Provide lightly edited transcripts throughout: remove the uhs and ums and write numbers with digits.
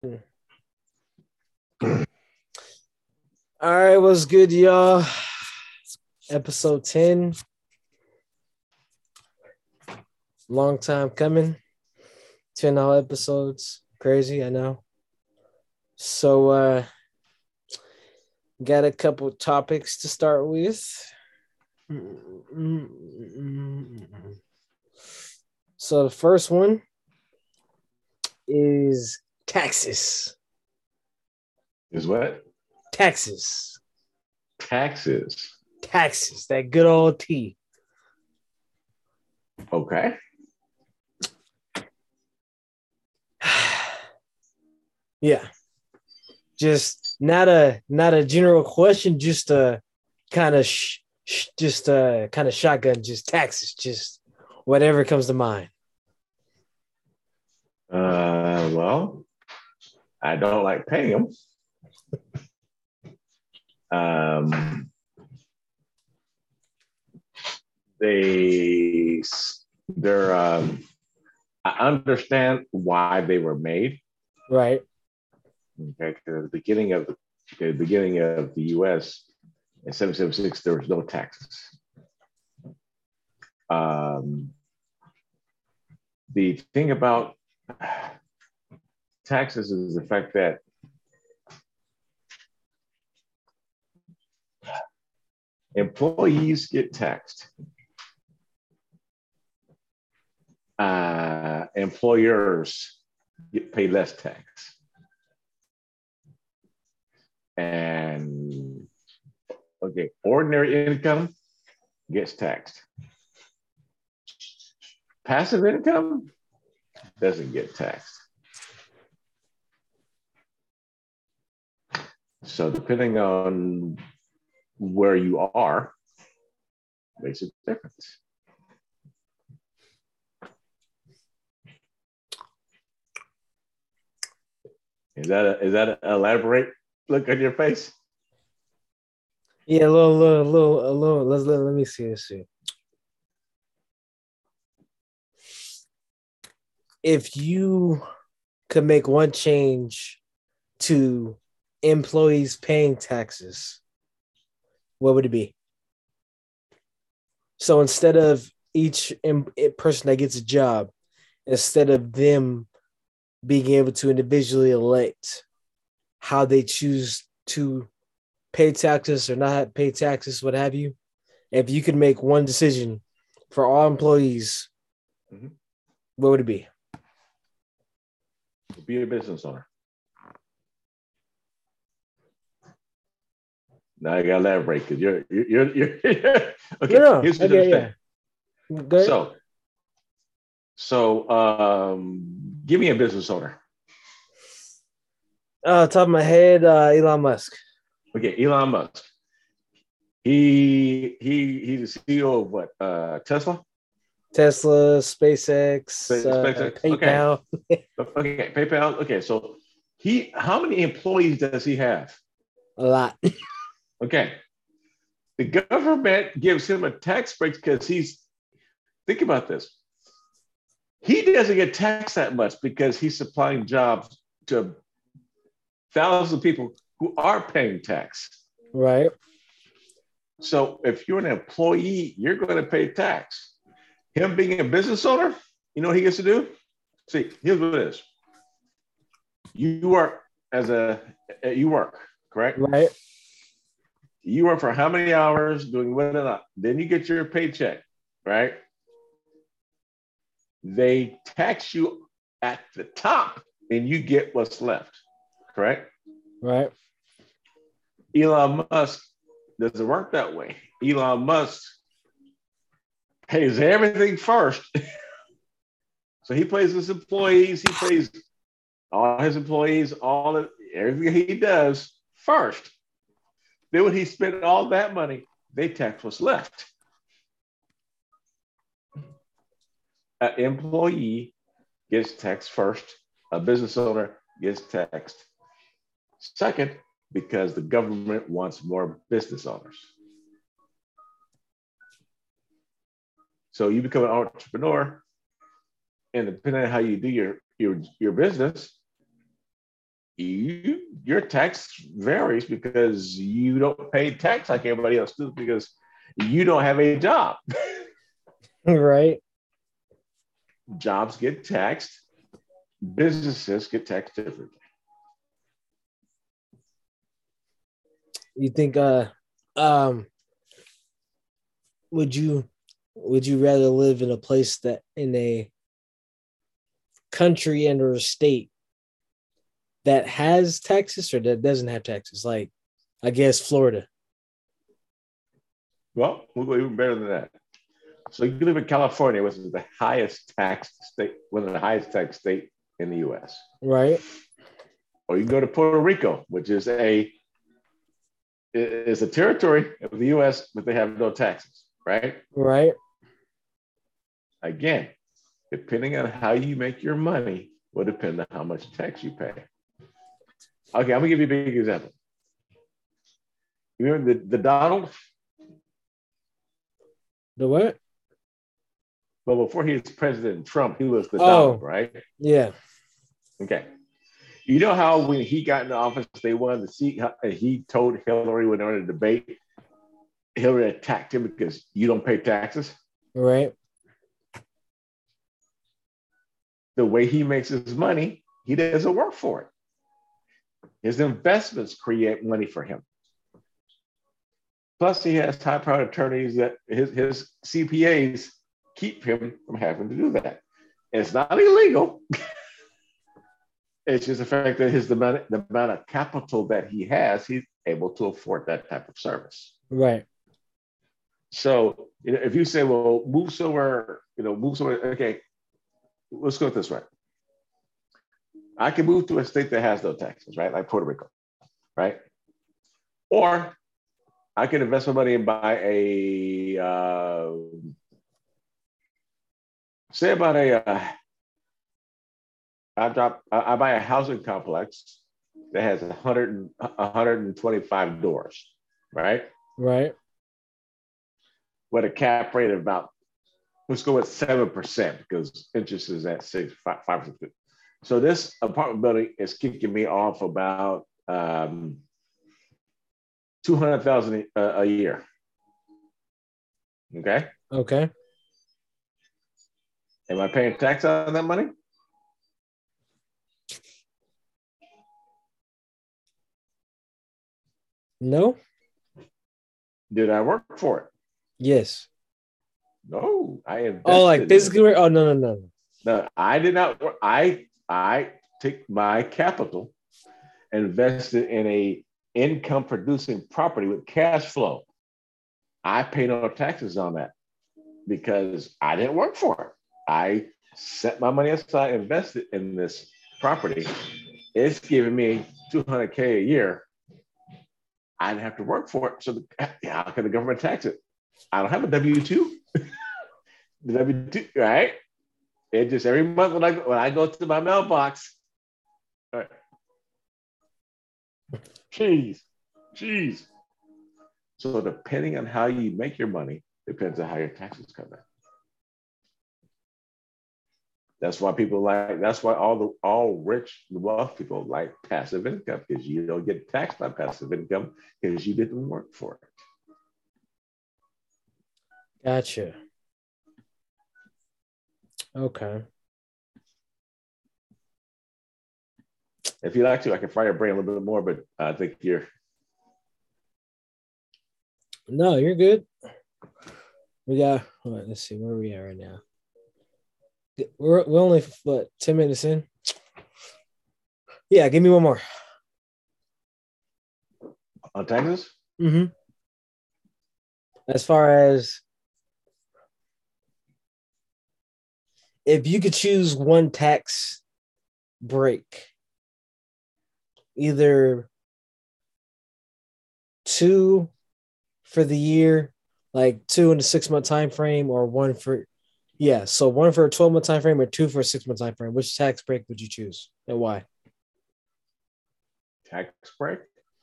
All right, what's good, y'all? Episode 10. Long time coming. 10 whole episodes. Crazy, I know. So got a couple topics to start with. So the first one is taxes. Is what? Taxes. Taxes. Taxes. That good old T. Okay. Yeah. Just not a general question, just a kind of kind of shotgun, just taxes, just whatever comes to mind. Well, I don't like paying them. They're I understand why they were made. Right. Okay, because at the beginning of the U.S. in 1776, there was no taxes. The thing about taxes is the fact that employees get taxed. Employers get paid less tax. And okay, ordinary income gets taxed. Passive income doesn't get taxed. So depending on where you are, makes a difference. Is that an elaborate look on your face? Yeah, a little. Let me see this shit. If you could make one change to employees paying taxes, what would it be? So instead of each person that gets a job, instead of them being able to individually elect how they choose to pay taxes or not pay taxes, what have you, if you could make one decision for all employees, what would it be? Be a business owner. Now I gotta elaborate because you're okay. No, Here's what you okay, understand. yeah. Good. Give me a business owner. Top of my head, Elon Musk. Okay, Elon Musk. He's the CEO of what? Tesla. Tesla, SpaceX, SpaceX. PayPal. Okay, PayPal. Okay, so how many employees does he have? A lot. Okay, the government gives him a tax break because think about this. He doesn't get taxed that much because he's supplying jobs to thousands of people who are paying tax. Right. So if you're an employee, you're going to pay tax. Him being a business owner, you know what he gets to do? See, here's what it is. You work correct? Right. You work for how many hours doing what and not. Then you get your paycheck, right? They tax you at the top and you get what's left, correct? Right. Elon Musk doesn't work that way. Elon Musk pays everything first. So he pays his employees, he pays all his employees, everything he does first. Then when he spent all that money, they tax what's left. An employee gets taxed first. A business owner gets taxed second because the government wants more business owners. So you become an entrepreneur, and depending on how you do your business, your tax varies because you don't pay tax like everybody else does because you don't have a job. Right. Jobs get taxed, businesses get taxed differently. You think um would you rather live in a place that in a country and or a state that has taxes or that doesn't have taxes? Like, I guess Florida. Well, we'll go even better than that. So you live in California, which is the highest tax state, one of the highest tax state in the U.S. Right. Or you can go to Puerto Rico, which is a territory of the U.S., but they have no taxes. Right. Right. Again, depending on how you make your money, will depend on how much tax you pay. Okay, I'm gonna give you a big example. You remember the Donald? The what? Well, before he was President Trump, he was the Oh, Donald, right? Yeah. Okay. You know how when he got in the office, they wanted to see, he told Hillary when they were in a debate, Hillary attacked him because you don't pay taxes. Right. The way he makes his money, he doesn't work for it. His investments create money for him. Plus, he has high-powered attorneys that his CPAs keep him from having to do that. And it's not illegal. It's just the fact that the amount of capital that he has, he's able to afford that type of service. Right. So, if you say, well, move somewhere, okay, let's go this way. I can move to a state that has no taxes, right? Like Puerto Rico, right? Or I can invest my money and buy I buy a housing complex that has 125 doors, right? Right. With a cap rate of about, let's go with 7% because interest is at 5%. So this apartment building is kicking me off about 200,000 a year. Okay. Okay. Am I paying tax on that money? No. Did I work for it? Yes. No, I invested. Oh, like physically? Oh, no. No, I did not work. I take my capital and invest it in a income producing property with cash flow. I pay no taxes on that because I didn't work for it. I set my money aside, invested in this property. It's giving me $200K a year. I didn't have to work for it. So how can the government tax it? I don't have a W-2. The W-2, right? It just every month when I go to my mailbox, right. Jeez. So depending on how you make your money, depends on how your taxes come in. That's why all rich, wealth people like passive income because you don't get taxed by passive income because you didn't work for it. Gotcha. Okay. If you like to, I can fry your brain a little bit more, but I think you're. No, you're good. We got. Let's see where we are right now. We're only 10 minutes in. Yeah, give me one more. On taxes? Mm-hmm. As far as if you could choose one tax break, either 2 for the year, like 2 in the 6-month time frame, or 1 for so 1 for a 12-month time frame or 2 for a 6-month time frame. Which tax break would you choose and why? Tax break?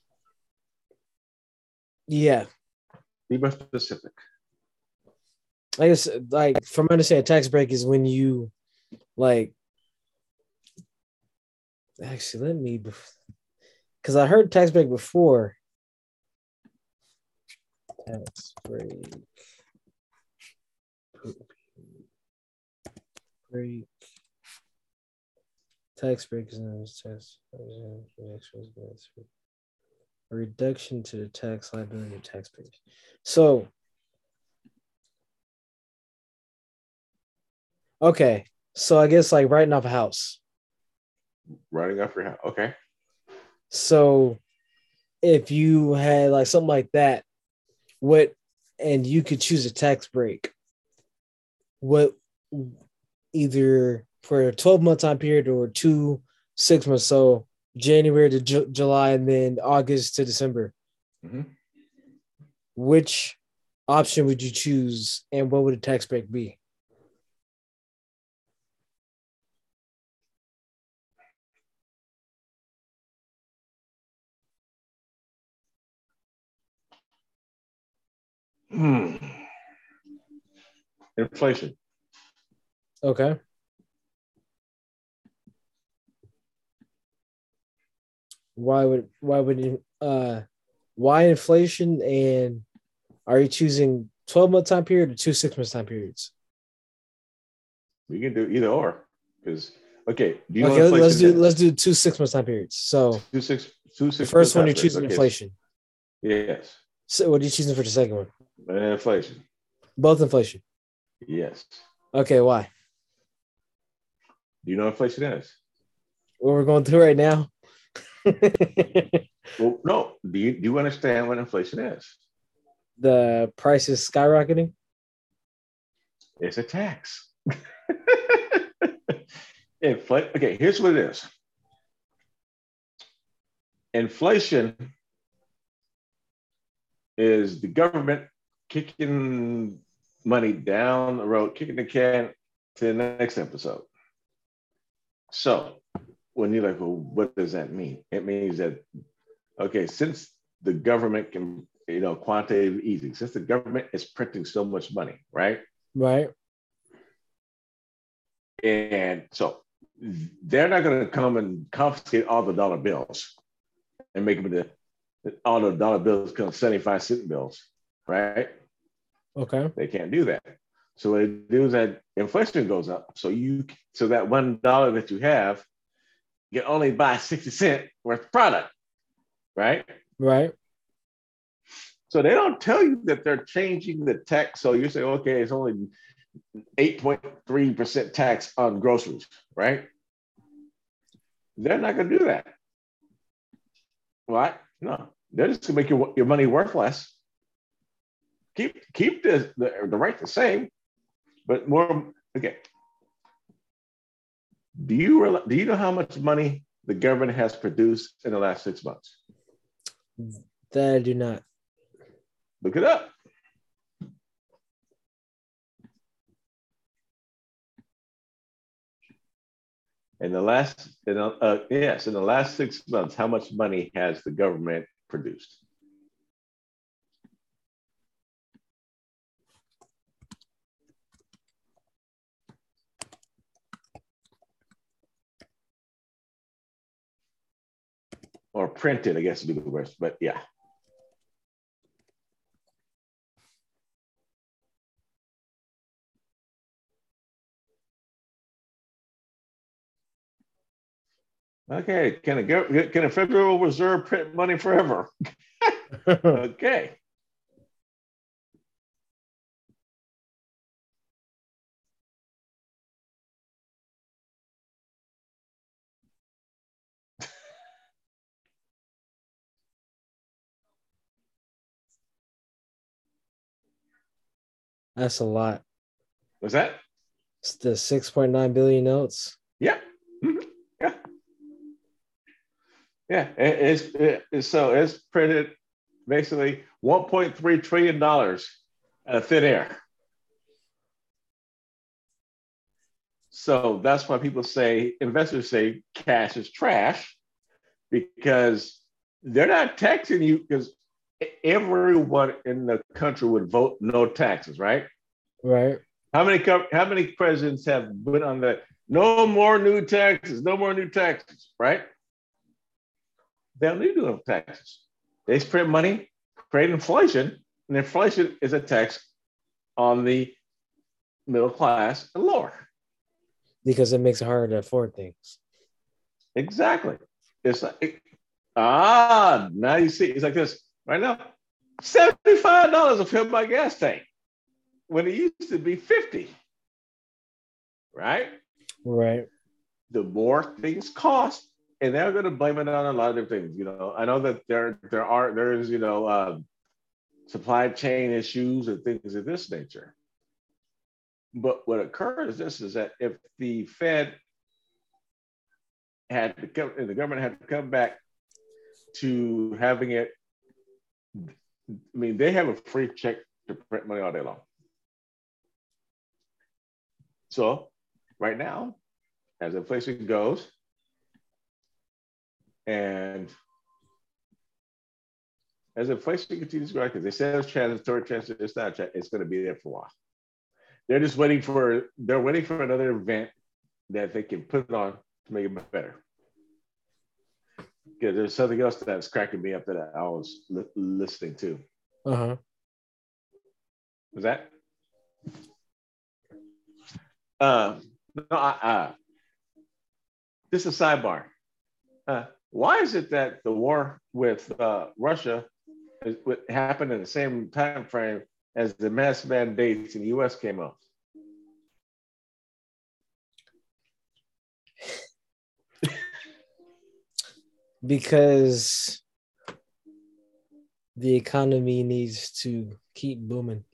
Yeah. Be more specific. I guess, like, from my understanding, a tax break is when you, like, actually, because I heard tax break before. Tax break. Break. Tax break is known as tax. A reduction to the tax liability of taxpayers. So, okay. So I guess like writing off a house. Writing off your house. Okay. So if you had like something like that, and you could choose a tax break, what either for a 12-month time period or 6 months, so January to July and then August to December. Mm-hmm. Which option would you choose and what would a tax break be? Inflation. Okay. Why inflation, and are you choosing 12-month time period or 6 month time periods? We can do either or, because do you know inflation? Let's do 6 month time periods. So two six the first one you're choosing inflation. Yes. So what are you choosing for the second one? Inflation. Both inflation. Yes. Okay, why? Do you know what inflation is? What we're going through right now? Well, no. Do you understand what inflation is? The price is skyrocketing? It's a tax. Okay, here's what it is. Inflation is the government kicking money down the road, kicking the can to the next episode. So when you're like, well, what does that mean? It means that, okay, since the government can, quantitative easing, since the government is printing so much money, right? Right. And so they're not going to come and confiscate all the dollar bills and make them all the dollar bills become 75-cent bills, right? Okay. They can't do that. So what they do is that inflation goes up. So that $1 that you have, you can only buy 60 cents worth of product, right? Right. So they don't tell you that they're changing the tax. So you say, okay, it's only 8.3% tax on groceries, right? They're not going to do that. What? No, they're just going to make your money worth less. Keep the rate the same, but more. Okay. Do you know how much money the government has produced in the last 6 months? That I do not. Look it up. In the last 6 months, how much money has the government produced? Or printed, I guess would be the worst, but yeah. Okay, can a Federal Reserve print money forever? Okay. That's a lot. What's that? It's the 6.9 billion notes. Yeah. Mm-hmm. Yeah. Yeah. It's printed basically $1.3 trillion out of thin air. So that's why investors say cash is trash, because they're not taxing you, because everyone in the country would vote no taxes, right? Right. How many presidents have been on the no more new taxes, right? They don't need to do taxes. They print money, create inflation, and inflation is a tax on the middle class and lower. Because it makes it harder to afford things. Exactly. It's like, now you see, it's like this right now. $75 to fill my gas tank when it used to be 50. Right? Right. The more things cost, and they're going to blame it on a lot of different things. I know that there is supply chain issues and things of this nature. But what occurs is that if the Fed had to come, and the government had to come back to having it, I mean, they have a free check to print money all day long. So right now, as inflation goes, and as inflation continues to grow, because they say it's transitory, it's not, it's going to be there for a while. They're just waiting for another event that they can put it on to make it better. Because there's something else that's cracking me up that I was listening to. Uh-huh. Was that? This is a sidebar. Why is it that the war with Russia happened in the same time frame as the mask mandates in the U.S. came out? Because the economy needs to keep booming.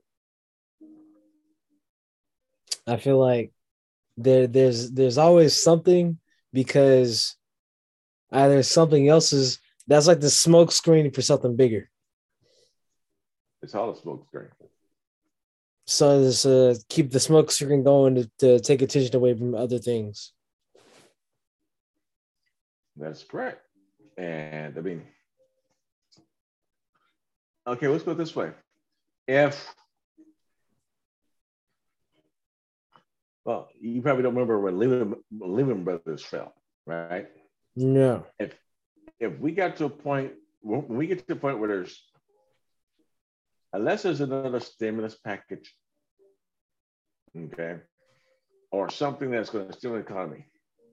I feel like there's always something, because either something else that's like the smoke screen for something bigger. It's all a smoke screen. So it's keep the smoke screen going to take attention away from other things. That's correct. And I mean, okay, let's go this way. Well, you probably don't remember when Lehman Brothers fell, right? No. If we got to a point, when we get to the point where unless there's another stimulus package, okay, or something that's going to stimulate the economy.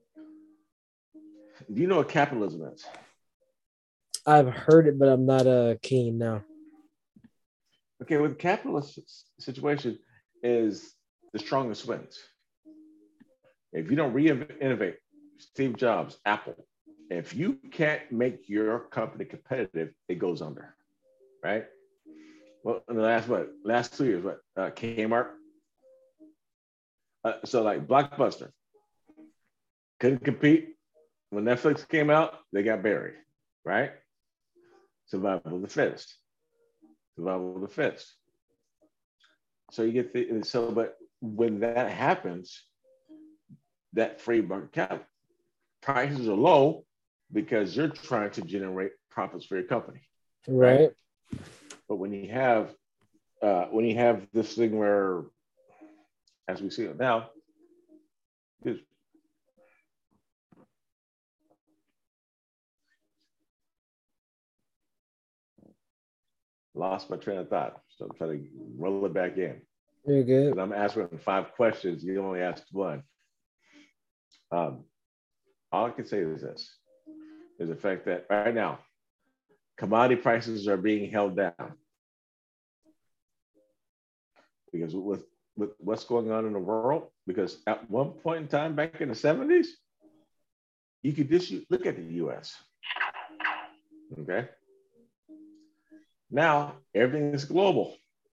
Do you know what capitalism is? I've heard it, but I'm not keen now. Okay, with the capitalist situation is the strongest wins. If you don't innovate, Steve Jobs, Apple, if you can't make your company competitive, it goes under, right? Well, in the last 2 years, Kmart. So like Blockbuster couldn't compete. When Netflix came out, they got buried, right? Survival of the fittest. Survival of the fittest. So you get but when that happens, that free market cap prices are low because you're trying to generate profits for your company, right? But when you have this thing where, as we see it now, lost my train of thought, so I'm trying to roll it back in. You're good. But I'm asking 5 questions. You only asked 1. All I can say is this: is the fact that right now, commodity prices are being held down because with what's going on in the world. Because at one point in time, back in the 70s, you could just look at the U.S. Okay. Now everything is global.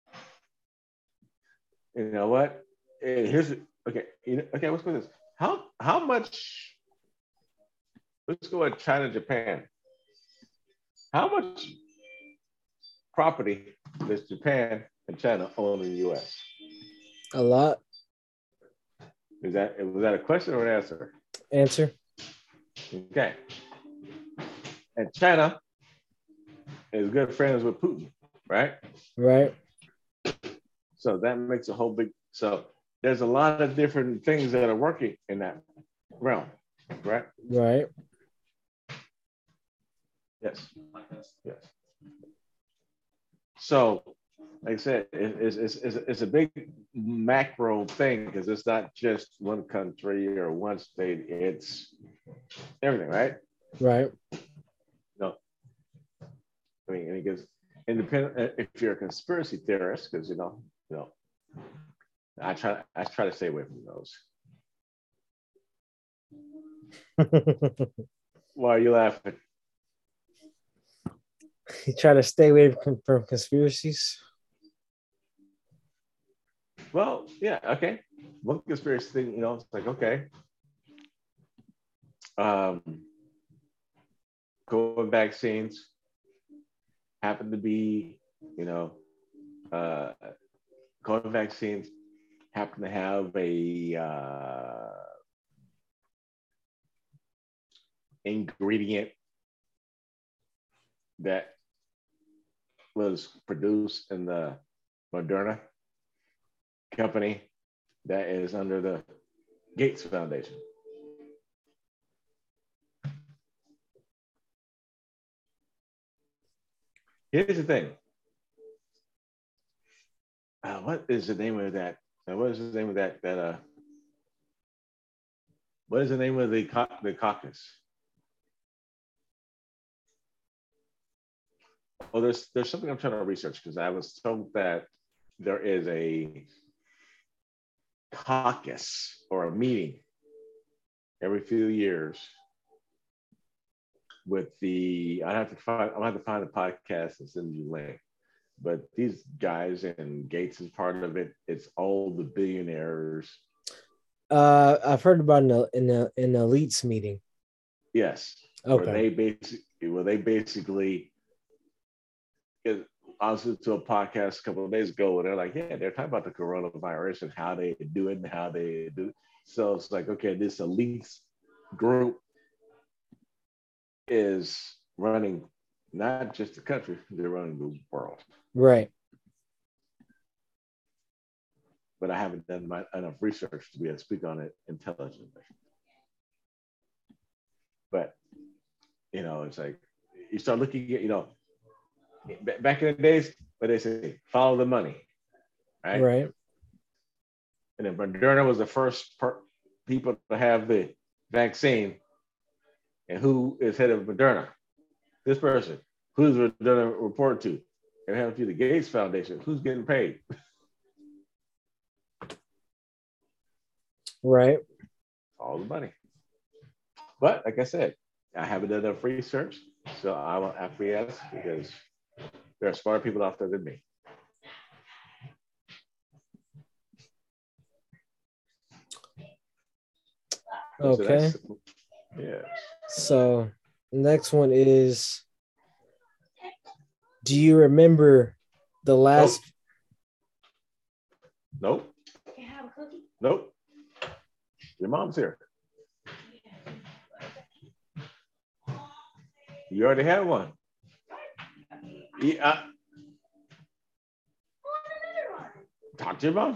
You know what? Here's okay. Okay, let's go with this. How much? Let's go at China, Japan. How much property does Japan and China own in the U.S.? A lot. Was that a question or an answer? Answer. Okay. And China is good friends with Putin, right? Right. So that makes a whole big. So there's a lot of different things that are working in that realm, right? Right. Yes. Yes. So, like I said, it's a big macro thing because it's not just one country or one state. It's everything, right? Right. No, I mean, because independent. If you're a conspiracy theorist, because I try to stay away from those. Why are you laughing? You try to stay away from conspiracies. Well, yeah, okay. One conspiracy thing, it's like, okay. Um, COVID vaccines happen to be, uh, COVID vaccines happen to have a ingredient that was produced in the Moderna company that is under the Gates Foundation. Here's the thing. What is the name of that? What is the name of that? What is the name of the caucus? Oh, there's something I'm trying to research because I was told that there is a caucus or a meeting every few years with I'll have to find the podcast and send you a link. But these guys, and Gates is part of it. It's all the billionaires. I've heard about in the elites meeting. Yes. Okay. Where they basically I listened to a podcast a couple of days ago where they're like, yeah, they're talking about the coronavirus and how they do it and how they do it. So it's like, okay, this elites group is running not just the country, they're running the world. Right. But I haven't done enough research to be able to speak on it intelligently. But, it's like, you start looking at, back in the days, what they say, follow the money, right? Right. And then Moderna was the first people to have the vaccine. And who is head of Moderna? This person. Who's Moderna report to? And have to the Gates Foundation. Who's getting paid? Right. All the money. But like I said, I haven't done enough research, so I will acquiesce because there are smarter people out there than me. Okay. So yeah. So next one is, do you remember the last? Nope. Nope. Your mom's here. You already had one. Yeah. Talk to your mom.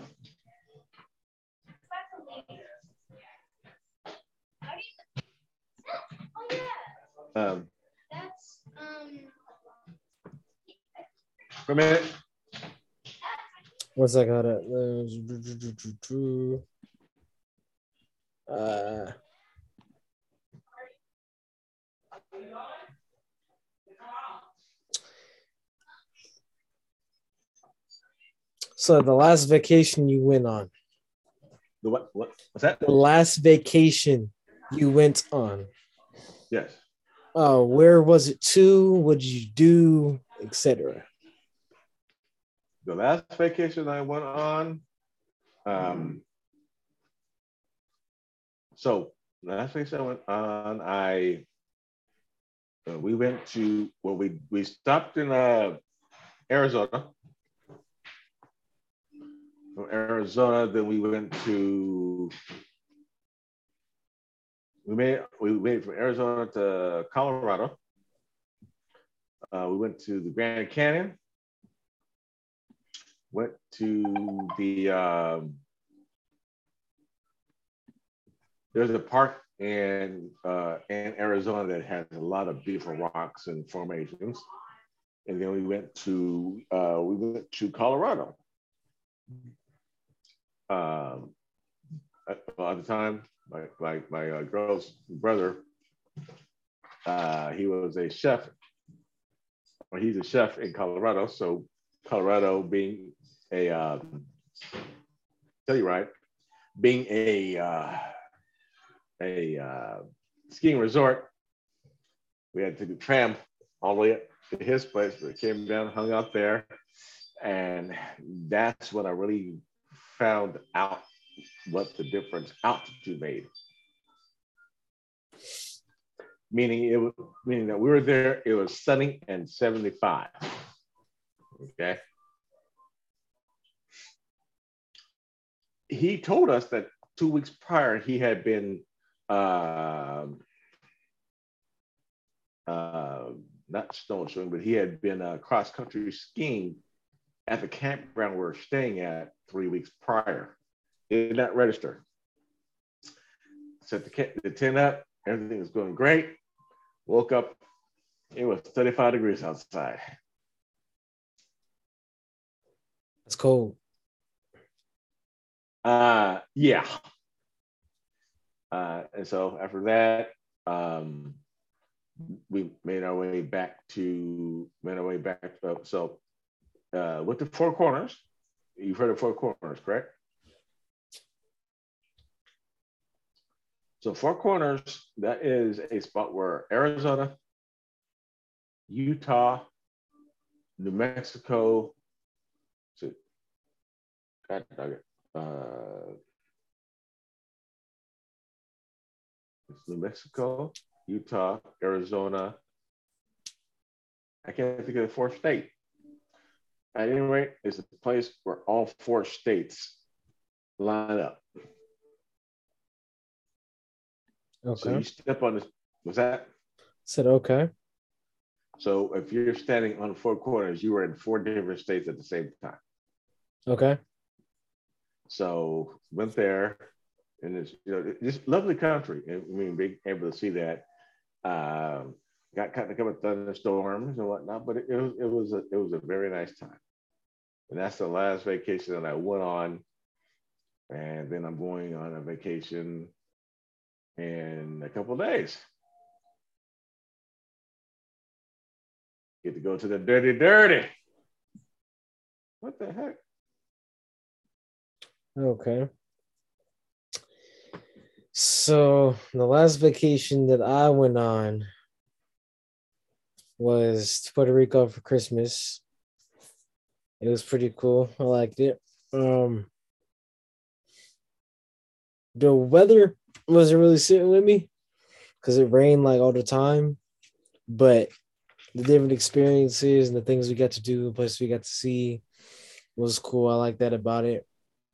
For a minute. What's that called? So the last vacation you went on. The what? What's that? The last vacation you went on. Yes. Where was it to? What did you do, etc.? The last vacation I went on, so last vacation I went on, we went to, well, we stopped in Arizona. From Arizona, then we went to, we made from Arizona to Colorado. We went to the Grand Canyon. Went to the there's a park in Arizona that has a lot of beautiful rocks and formations. And then we went to Colorado. Um, at the time, my girl's brother, he was a chef. Well, he's a chef in Colorado. So Colorado being a tell you right, being a skiing resort, we had to tram all the way up to his place. We came down, hung out there, and that's when I really found out what the difference altitude made. Meaning that we were there, it was sunny and 75. Okay. He told us that 2 weeks prior he had been not snowshoeing, but he had been cross country skiing at the campground we were staying at 3 weeks prior. It did not register. Set the tent up, everything was going great. Woke up, it was 35 degrees outside. That's cold. Yeah. And so after that, we made our way back up. So with the Four Corners, you've heard of Four Corners, correct? So Four Corners, that is a spot where Arizona, Utah, New Mexico, it's New Mexico, Utah, Arizona. I can't think of the fourth state. At any rate, it's a place where all four states line up. Okay. So you step on this. What's that? Said okay. So if you're standing on Four Corners, you are in 4 different states at the same time. Okay. So went there, and it's this lovely country. And I mean, being able to see that. Got caught in a couple of thunderstorms and whatnot, but it was a very nice time. And that's the last vacation that I went on. And then I'm going on a vacation in a couple of days. Get to go to the dirty. What the heck? Okay. So the last vacation that I went on was to Puerto Rico for Christmas. It was pretty cool. I liked it. The weather wasn't really sitting with me because it rained like all the time, but the different experiences and the things we got to do, the places we got to see was cool. I like that about it.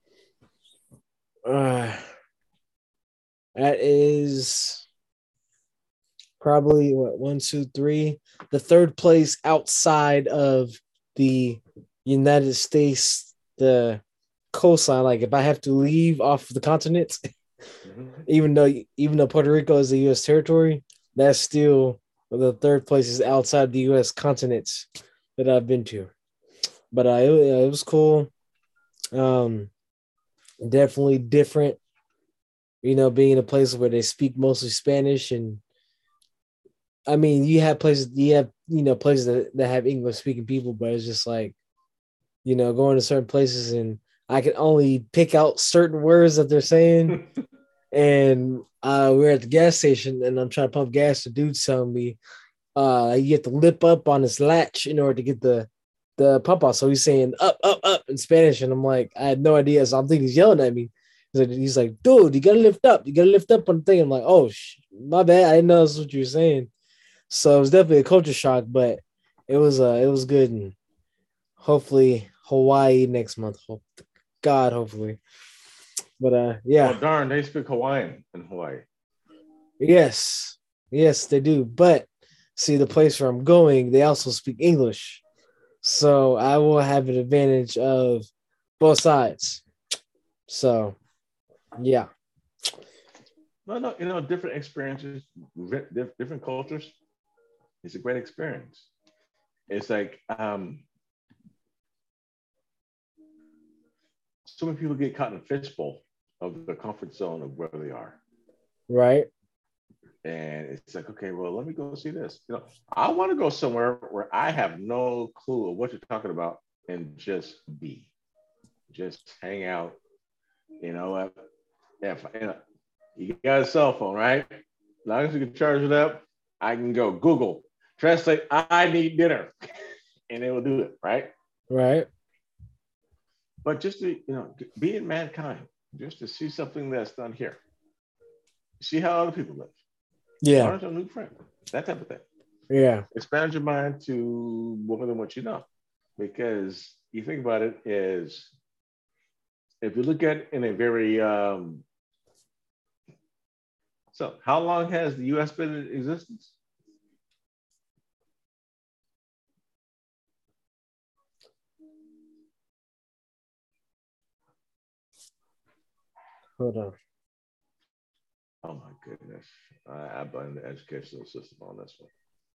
That is probably what 1, 2, 3, the third place outside of the United States, the coastline. Like if I have to leave off the continent, even though Puerto Rico is a U.S. territory, that's still the third place is outside the U.S. continents that I've been to. But it was cool. Definitely different. Being in a place where they speak mostly Spanish, and I mean, you have places that have English speaking people, but it's just like, going to certain places and I can only pick out certain words that they're saying. And we're at the gas station and I'm trying to pump gas. The dude's telling me you have to lip up on this latch in order to get the pump out. So he's saying up, up, up in Spanish. And I'm like, I had no idea. So I'm thinking he's yelling at me. He's like, dude, you gotta lift up. You gotta lift up on the thing. I'm like, oh, my bad. I didn't know that's what you were saying. So it was definitely a culture shock, but it was good. And hopefully Hawaii next month. God, hopefully. But yeah. Oh darn, they speak Hawaiian in Hawaii. Yes, they do. But see, the place where I'm going, they also speak English, so I will have an advantage of both sides. So, yeah. No, no, different experiences, different cultures. It's a great experience. It's like so many people get caught in a fishbowl of the comfort zone of where they are. Right. And it's like, okay, well, let me go see this. I want to go somewhere where I have no clue of what you're talking about and just just hang out. You know what? If you got a cell phone, right? As long as you can charge it up, I can go Google translate. I need dinner, and it will do it, right? Right. But just to be in mankind, just to see something that's done here, see how other people live. Yeah. Learn some new friends, that type of thing. Yeah. Expand your mind to more than what you know, because you think about it is, if you look at it in a very so how long has the U.S. been in existence? Hold on. Oh my goodness. I blame the educational system on this one.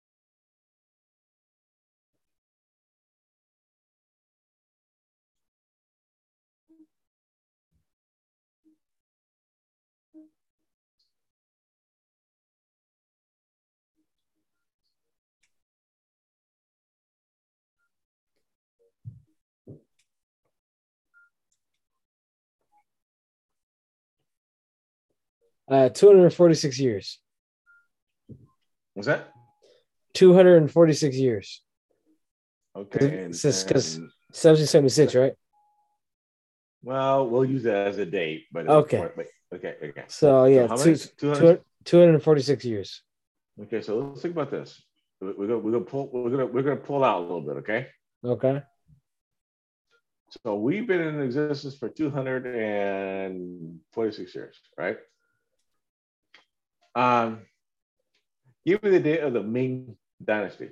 Uh, 246 years. Was that 246 years. okay? Because 1776, right? Well, we'll use that as a date, but Okay. okay. So yeah, how many? 246 years. Okay, so let's think about this. We're gonna pull out a little bit, okay? Okay. So we've been in existence for 246 years, right? Give me the date of the Ming Dynasty.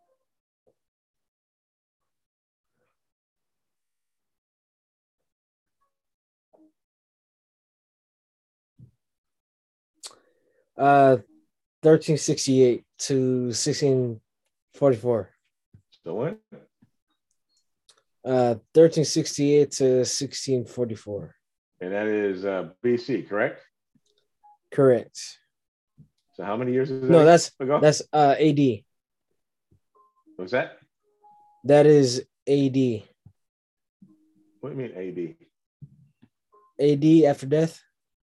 Uh, 1368 to 1644. So when? 1368 to 1644. And that is BC, correct? Correct. So how many years is that? No, that's ago? that's AD. What's that? That is AD. What do you mean AD? AD after death.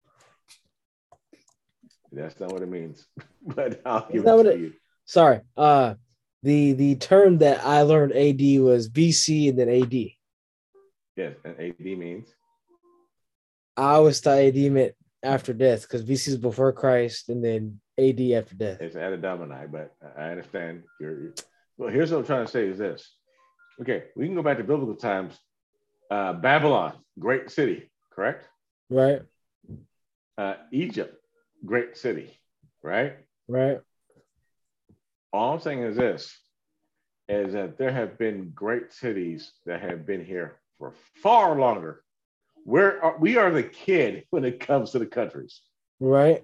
That's not what it means, but I'll give That's it not to you. Sorry. The term that I learned AD was BC and then AD. Yes, and AD means? I always thought AD meant after death because BC is before Christ and then AD after death. It's Ad Domini, but I understand. Well, here's what I'm trying to say is this. Okay, we can go back to biblical times. Babylon, great city, correct? Right. Egypt, great city, right? Right. All I'm saying is this, is that there have been great cities that have been here for far longer. We are the kid when it comes to the countries. Right.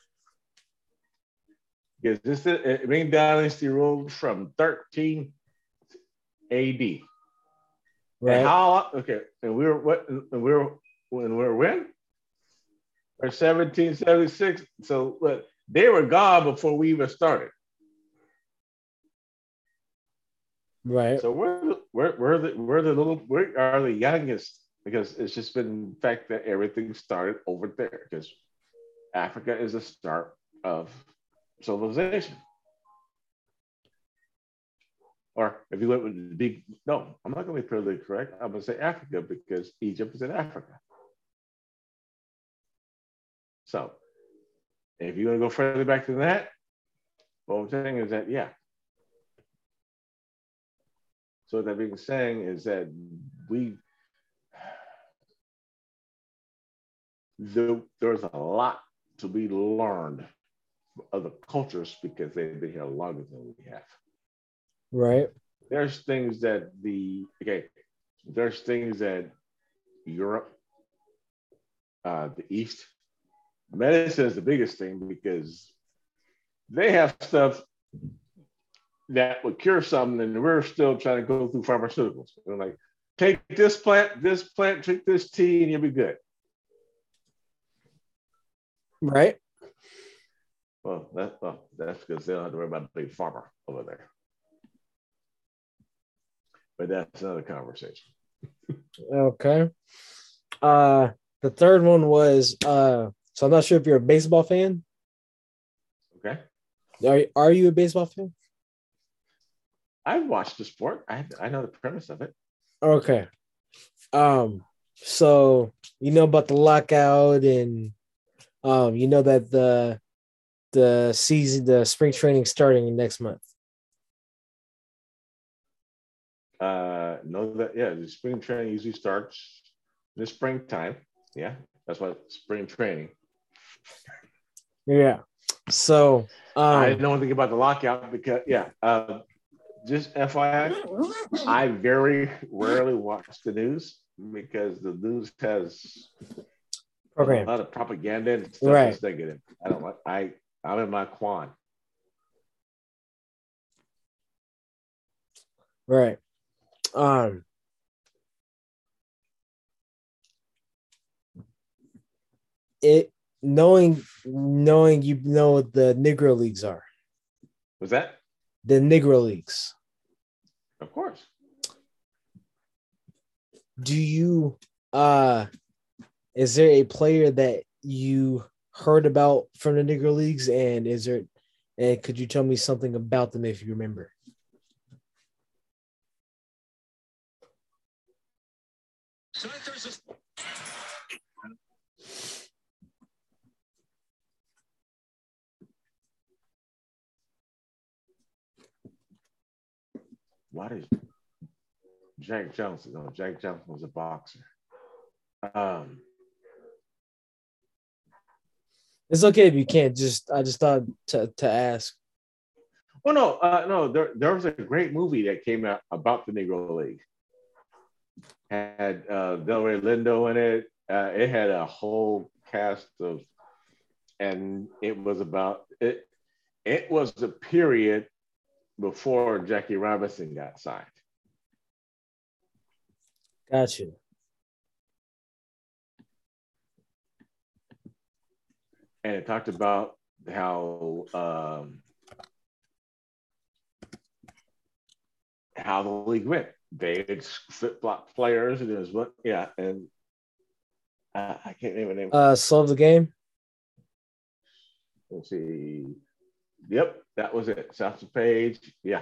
Because this Ming Dynasty ruled from 13 AD. Right. And how? Okay, and we were what? And we were when? Or 1776. So look, they were gone before we even started. Right. So we're the youngest, because it's just been the fact that everything started over there, because Africa is the start of civilization. Or if you went with the big, no, I'm not going to be politically correct. I'm going to say Africa because Egypt is in Africa. So if you want to go further back than that, what I'm saying is that, yeah. So that being saying is that there's a lot to be learned of other cultures because they've been here longer than we have. Right. There's things that Europe, the East, Medicine is the biggest thing because they have stuff that would cure something, and we're still trying to go through pharmaceuticals. They're like, take this plant, drink this tea, and you'll be good. Right. Well, that's because they don't have to worry about the big pharma over there. But that's another conversation. Okay. The third one was so I'm not sure if you're a baseball fan. Okay. Are you a baseball fan? I've watched the sport. I know the premise of it. Okay. So you know about the lockout and you know that the season, the spring training starting next month. Know that the spring training usually starts in the springtime. Yeah, that's what spring training. Yeah. So I didn't know anything about the lockout because just FYI, I very rarely watch the news because the news has a lot of propaganda and stuff that's negative. I don't like. I'm in my quan. Right. It knowing you know what the Negro Leagues are. Was that? The Negro Leagues. Of course. Do you is there a player that you heard about from the Negro Leagues, and could you tell me something about them if you remember? What is Jack Johnson? No, Jack Johnson was a boxer. It's okay if you can't. I just thought to ask. Well, no. There was a great movie that came out about the Negro League. Had Delroy Lindo in it. It had a whole cast of, and it was about it. It was the period before Jackie Robinson got signed. Gotcha. And it talked about how the league went. They had flip flop players, and it was what, and I can't name the name. Solve the Game. Let's see. Yep, that was it. South of Page. Yeah.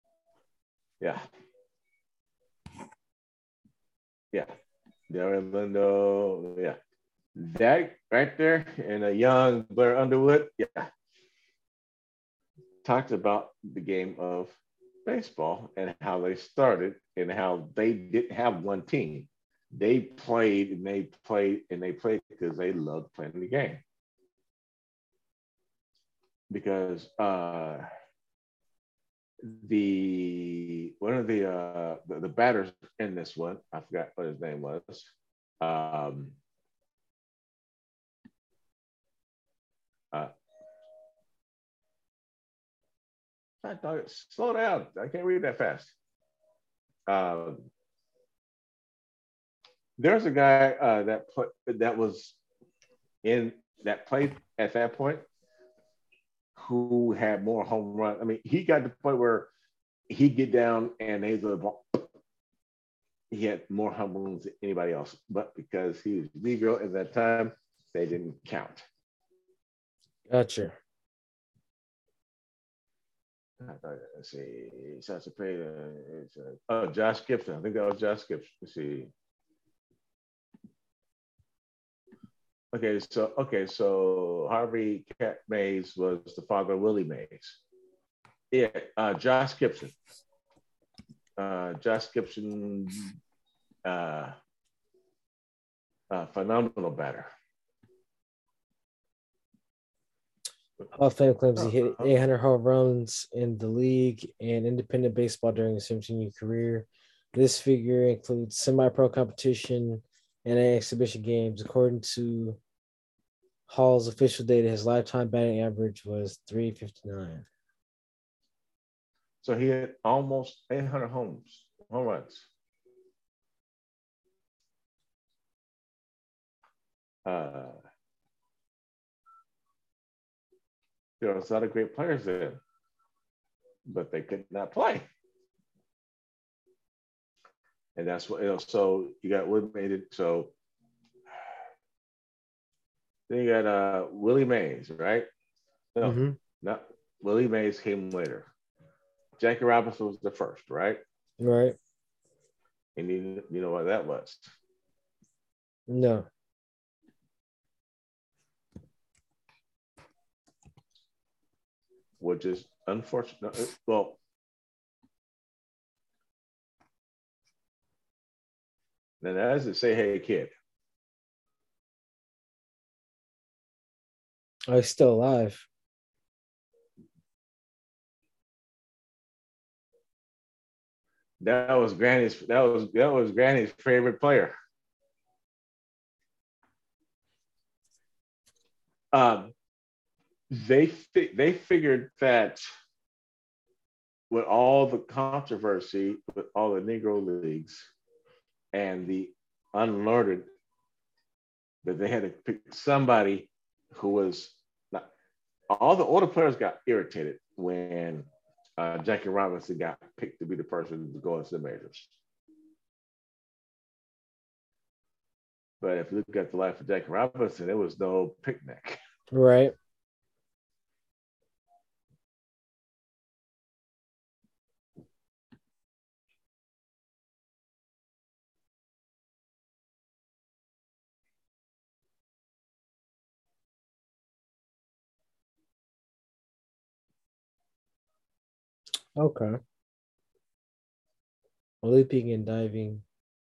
Darren Lindo. Yeah. That right there, and a young Blair Underwood. Yeah. Talked about the game of baseball and how they started and how they didn't have one team. They played because they loved playing the game. Because one of the batters in this one, I forgot what his name was. Slow down. I can't read that fast. There's a guy that played at that point who had more home run. I mean, he got to the point where he'd get down and he had more home runs than anybody else. But because he was Negro at that time, they didn't count. Gotcha. Let's see. Josh Gibson. I think that was Josh Gibson. Let's see. So Harvey Cat Mays was the father of Willie Mays. Yeah, Josh Gibson. Phenomenal batter. Hall of Fame claims he hit 800 home runs in the league and independent baseball during his 17-year career. This figure includes semi-pro competition and exhibition games. According to Hall's official data, his lifetime batting average was 359. So he had almost 800 home runs. There was a lot of great players there, but they could not play. And that's what, so you got what made it. So then you got Willie Mays, right? No, not Willie Mays came later. Jackie Robinson was the first, right? Right. And you know what that was? No. Which is unfortunate. Well, then as it say, hey kid. Oh, he's still alive. That was Granny's favorite player. They figured that with all the controversy with all the Negro leagues and the unlearned, that they had to pick somebody who was not. All the older players got irritated when Jackie Robinson got picked to be the person to go into the majors. But if you look at the life of Jackie Robinson, it was no picnic. Right. Okay. Leaping and diving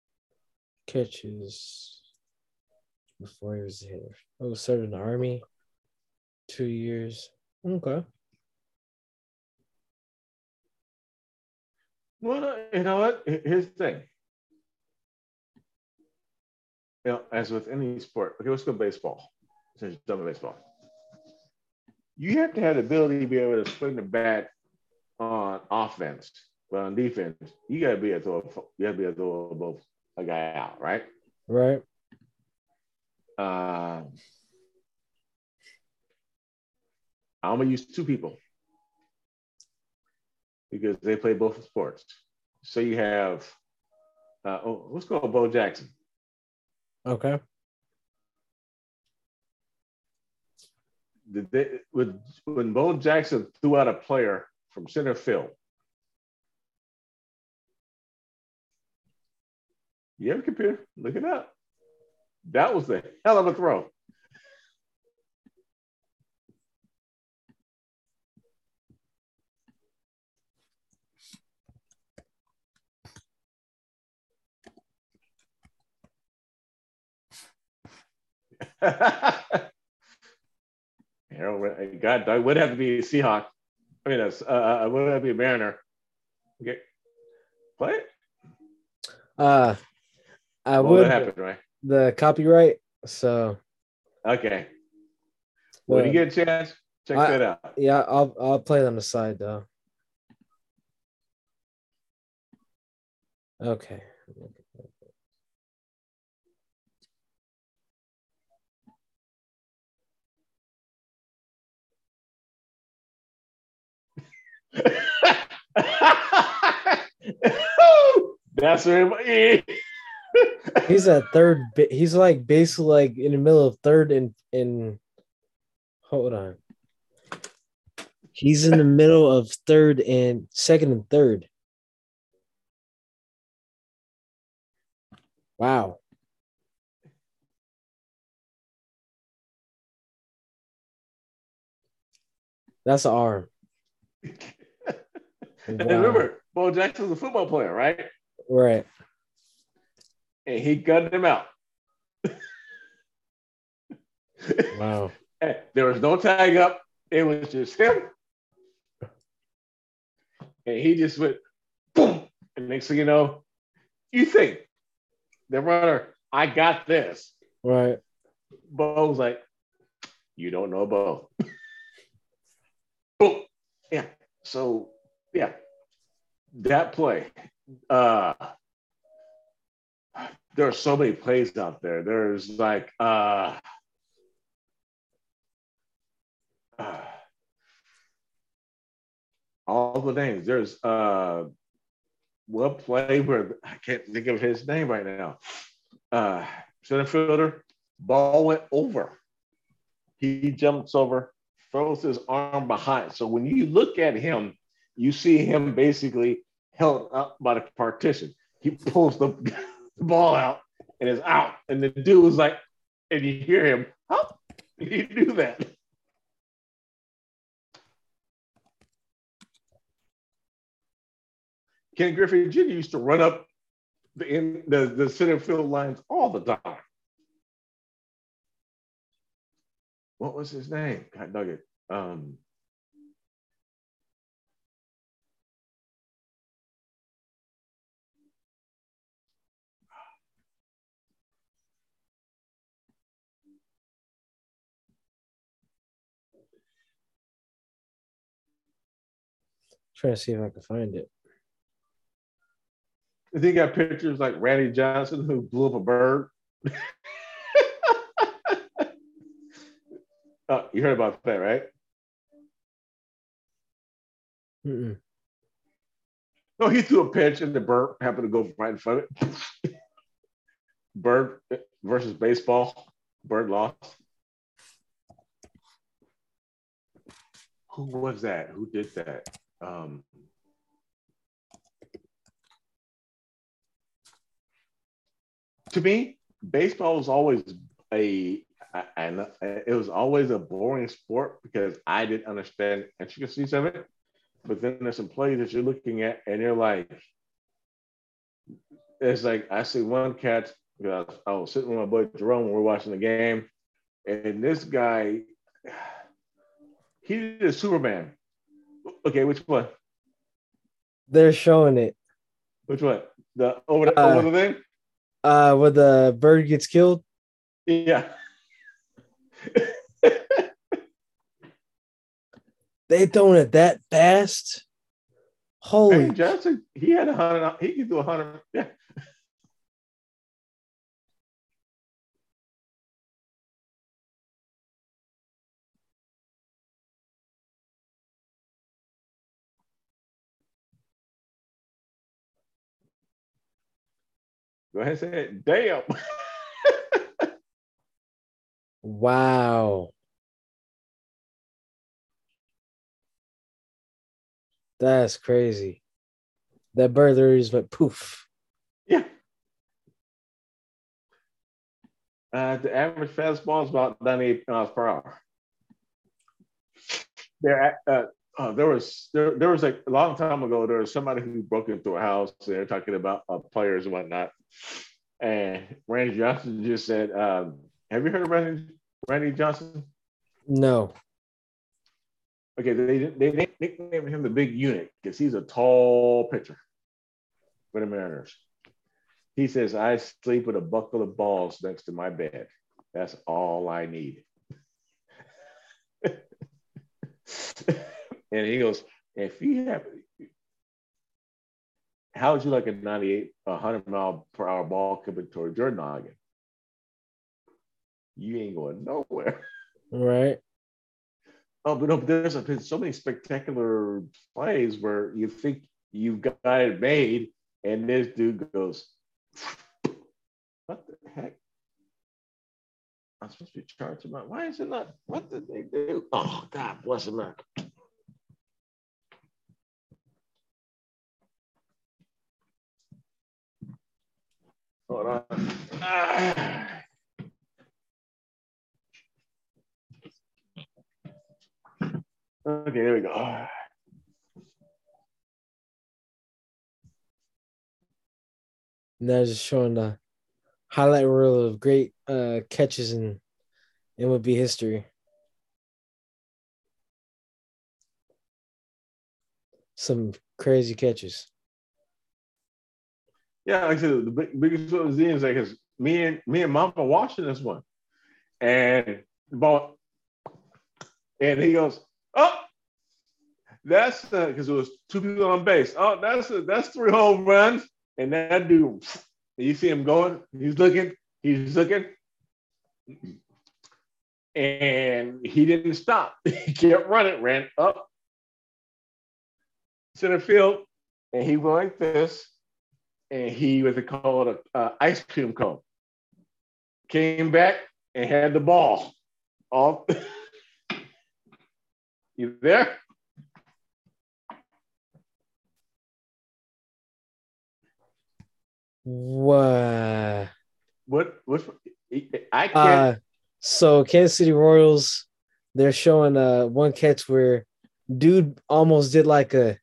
catches before he was a hitter. Oh, served in the Army 2 years. Okay. Well, you know what? Here's the thing. You know, as with any sport, okay, let's go baseball. Since you're done with baseball, you have to have the ability to be able to swing the bat on offense, but on defense, you gotta be able to throw both a guy out, right? Right. I'm gonna use two people because they play both sports. So you have, let's go with Bo Jackson. Okay. When Bo Jackson threw out a player from center field, you have a computer? Look it up. That was a hell of a throw. God, I would have to be a Seahawk. I mean, I would have to be a Mariner. Okay, play it. I well, would. That happened, right? The copyright. So. Okay. When you get a chance, check that out. Yeah, I'll play it on the side though. Okay. That's right. He's at third. He's like basically like in the middle of third and hold on. He's in the middle of third and second and third. Wow. That's an arm. And remember, Bo Jackson's a football player, right? Right. And he gunned him out. Wow. There was no tag up. It was just him. And he just went boom. And next thing you know, you think the runner, I got this. Right. Bo was like, You don't know both. Oh, yeah. So, yeah, that play. Uh, there are so many plays out there. There's like all the names. There's what play where I can't think of his name right now. Center fielder, ball went over. He jumps over, throws his arm behind. So when you look at him, you see him basically held up by the partition. He pulls the ball out and is out. And the dude was like, and you hear him, how did he do that? Ken Griffey Jr. used to run up the center field lines all the time. What was his name? God dug it. Trying to see if I can find it. I think got pictures like Randy Johnson who blew up a bird. Oh, you heard about that, right? Mm-mm. No, he threw a pitch and the bird happened to go right in front of it. Bird versus baseball. Bird lost. Who was that? Who did that? To me, baseball was always and it was always a boring sport because I didn't understand intricacies of it. But then there's some plays that you're looking at and you're like, it's like I see one catch. I was sitting with my boy Jerome when we're watching the game, and this guy, he did a Superman. Okay, which one? They're showing it. Which one? The over the thing? Where the bird gets killed. Yeah. They throwing it that fast. Holy! Hey, Johnson, he had 100. He could do 100. Yeah. Go ahead and say it. Damn. Wow. That's crazy. That bird there just went poof. Yeah. The average fastball is about 98 miles per hour. There was like a long time ago, there was somebody who broke into a house. They're talking about players and whatnot. And Randy Johnson just said, have you heard of Randy Johnson? No. Okay, they nicknamed him the Big Unit because he's a tall pitcher for the Mariners. He says, I sleep with a buckle of balls next to my bed. That's all I need. And he goes, if you have, how would you like a 100 mile per hour ball coming toward your noggin? You ain't going nowhere. Right. Oh, but no, but there's been so many spectacular plays where you think you've got it made, and this dude goes, what the heck? I'm supposed to be charging my, why is it not? What did they do? Oh, God bless America. Hold on. Okay, there we go. And they're just showing the highlight reel of great catches in MLB history. Some crazy catches. Yeah, like I said, the biggest one was like, me and Mama watching this one, and the ball And he goes, "Oh, that's because it was two people on base. Oh, that's 3 home runs." And that dude, you see him going. He's looking. And he didn't stop. He kept running, ran up center field, and he went like this. And he was called a ice cream cone. Came back and had the ball. Off. You there? What? What? I can't. So Kansas City Royals, they're showing one catch where dude almost did like a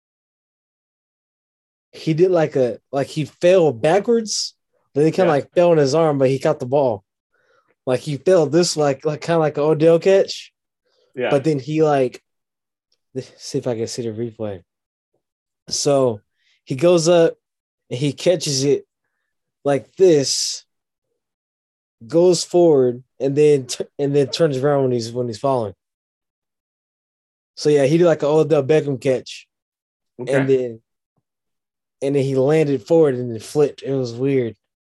he fell backwards, then he kind of like fell on his arm, but he caught the ball. Like he fell this like kind of like an Odell catch. Yeah. But then he like, let's see if I can see the replay. So he goes up and he catches it like this, goes forward, and then turns around when he's falling. So yeah, he did like an Odell Beckham catch, Okay. and then he landed forward and then flipped. It was weird.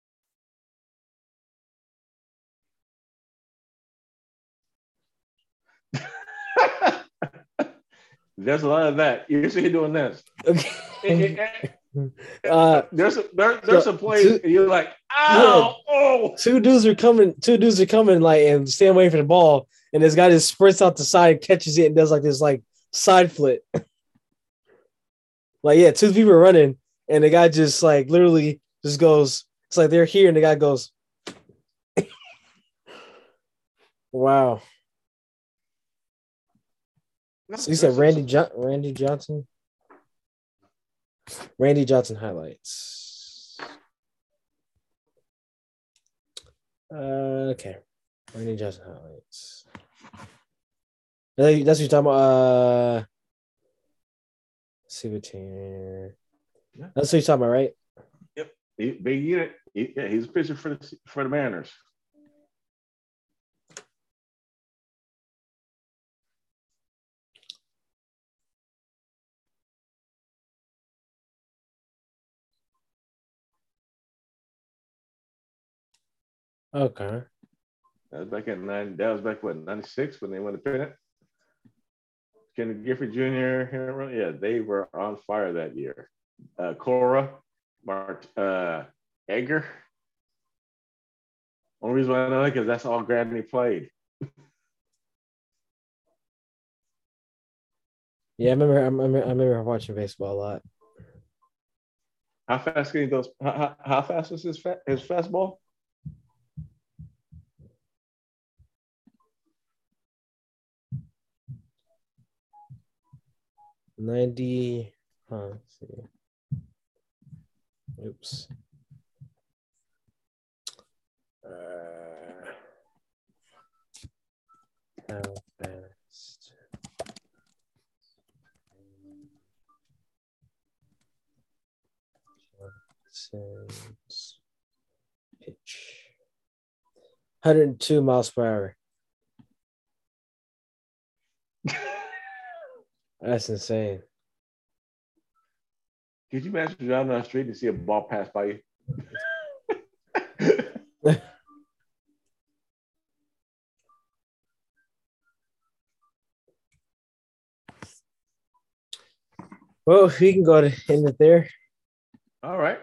There's a lot of that. You see him doing this. Okay. There's some plays and you're like, ow, oh. Two dudes are coming like and stand away from the ball, and this guy just sprints out the side, catches it, and does like this like side flip. Like, yeah, two people are running, and the guy just like literally just goes, it's like they're here, and the guy goes, wow. So you said Randy Johnson? Randy Johnson highlights. Okay. Randy Johnson highlights. That's what you're talking about. Let's see what team. That's what you're talking about, right? Yep. Big unit. He's a pitcher for the Mariners. Okay. That was back in 96 when they won the pennant. Kenny Gifford Jr. Yeah, they were on fire that year. Cora, Edgar. Only reason why I know that because that's all Grandy played. Yeah, I remember watching baseball a lot. How fast can he go? How fast was his fastball? Let's see. Oops. How fast? Pitch. 102 miles per hour. That's insane. Could you imagine driving down the street and see a ball pass by you? Well, we can go to end it there. All right.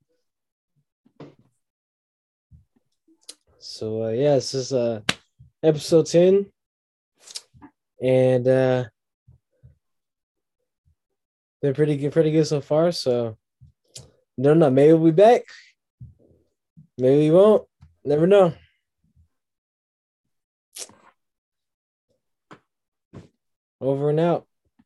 So yeah, this is episode 10. And they're pretty good so far. So don't know. Maybe we'll be back. Maybe we won't. Never know. Over and out.